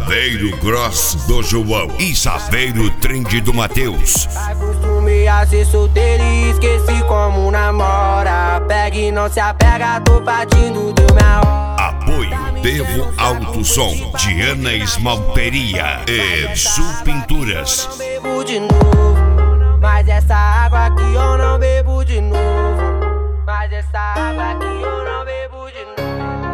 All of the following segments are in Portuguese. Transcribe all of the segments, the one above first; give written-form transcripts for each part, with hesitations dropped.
Saveiro Gross do João e Saveiro Trend do Matheus. Acostumei a ser solteiro e esqueci como namora. Pega e não se apega, tô partindo do minha hora. Apoio Devo Alto Som, Diana Esmalteria e Sul Pinturas. Eu não bebo de novo, mas essa água aqui eu não bebo de novo. Mas essa água aqui eu não bebo de novo.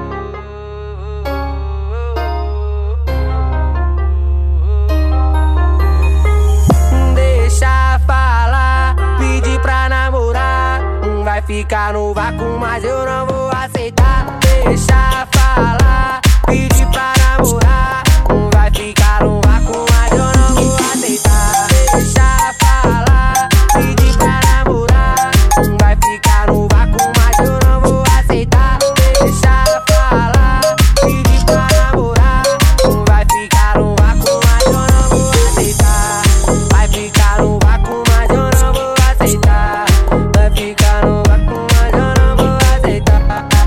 Deixa falar, pedir pra namorar. Vai ficar no vácuo, mas eu não vou aceitar. Deixa falar, pedir pra namorar. Vai ficar no vácuo, mas eu não vou aceitar. Deixa falar, pedir pra namorar. Vai ficar no vácuo, mas eu não vou aceitar. Deixa falar, pedir pra namorar. Vai ficar no vácuo, mas eu não vou aceitar. Vai ficar no vácuo, mas eu não vou aceitar. Vai ficar no vácuo, mas eu não vou aceitar.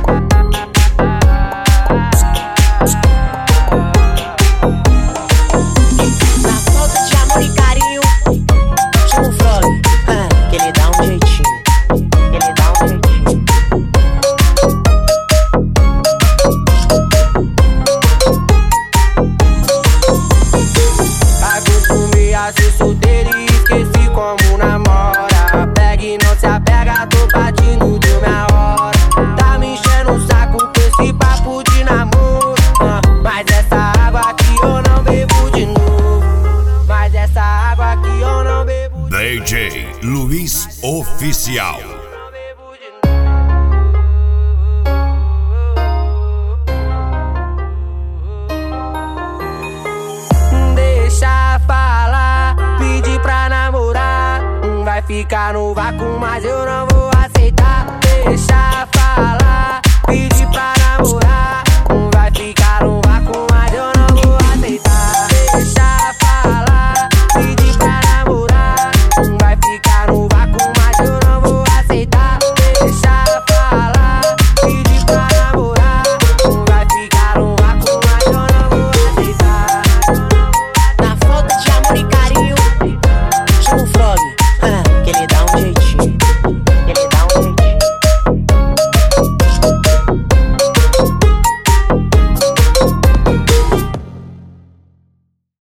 Na falta de amor e carinho, chama o Frog, que ele dá um jeitinho. Ele dá um jeitinho. Acostumei a ser solteiro e esqueci como namora. Pega e não se apega, tô partindo do minha hora. Tá me enchendo o saco com esse papo de namoro. Mas essa água aqui eu não bebo de novo. Mas essa água aqui eu não bebo de novo. DJ Luiz Oficial. Não bebo de novo. Deixa falar, pedir pra namorar. Vai ficar no vácuo, mas eu não vou aceitar. Deixa